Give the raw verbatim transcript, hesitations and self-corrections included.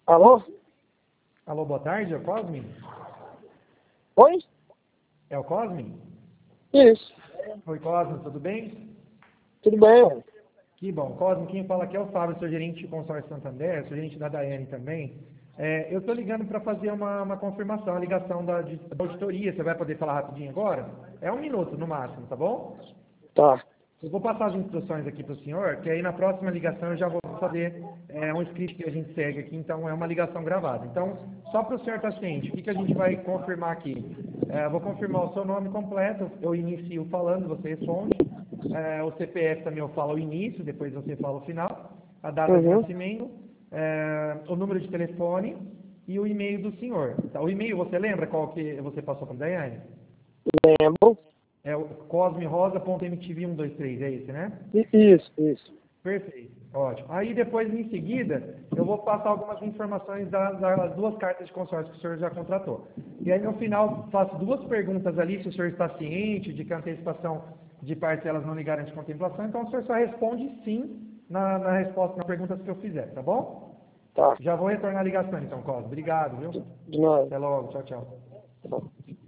Alô? Alô, boa tarde, é o Cosme? Oi? É o Cosme? Isso. Oi, Cosme, tudo bem? Tudo bem? Que bom. Cosme, quem fala aqui é o Fábio, sou gerente de consórcio Santander, sou gerente da Daiane também. É, eu estou ligando para fazer uma, uma confirmação, a ligação da, de- da auditoria. Você vai poder falar rapidinho agora? É um minuto no máximo, tá bom? Tá. Eu vou passar as instruções aqui para o senhor, que aí na próxima ligação eu já vou fazer é, um script que a gente segue aqui, então é uma ligação gravada. Então, só para o senhor estar ciente, o que, que a gente vai confirmar aqui? É, eu vou confirmar o seu nome completo, eu inicio falando, você responde. É, o C P F também eu falo o início, depois você fala o final. A data de Uhum. nascimento, é, o número de telefone e o e-mail do senhor. Tá, o e-mail, você lembra qual que você passou para a Daiane? Lembro. É o cosmerosa ponto m t v cento e vinte e três, é esse, né? I- Isso, isso. Perfeito, ótimo. Aí depois, em seguida, eu vou passar algumas informações das, das duas cartas de consórcio que o senhor já contratou. E aí, no final, faço duas perguntas ali, se o senhor está ciente de que a antecipação de parcelas não ligaram de contemplação, então o senhor só responde sim na, na resposta, nas perguntas que eu fizer, tá bom? Tá. Já vou retornar a ligação então, Cosmo. Obrigado, viu? De nada. Até logo, tchau, tchau. Tá bom.